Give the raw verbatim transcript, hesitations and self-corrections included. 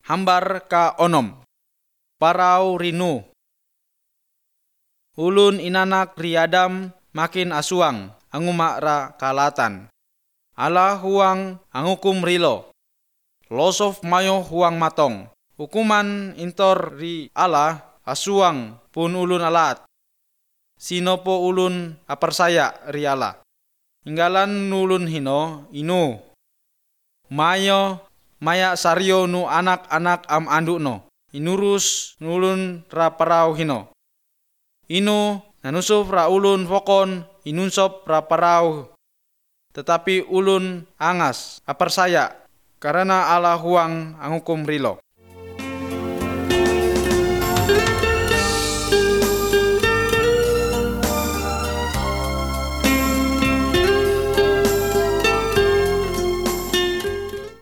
hambar ka onom. Parau rinu. Ulun inanak riadam makin asuang anguma ra kalatan. Ala huang angukum rilo. Losof mayo huang matong. Hukuman intor ri ala asuang pun ulun alat. Sino po ulun aparsaya ri ala. Inggalan nulun hino inu. Mayo maya saryo nu anak-anak am andu no. Inurus nulun ra parau hino. Inu nanusuf ra ulun fokon inunsop ra parau. Tetapi ulun angas aparsaya karena ala huang angukum rilo.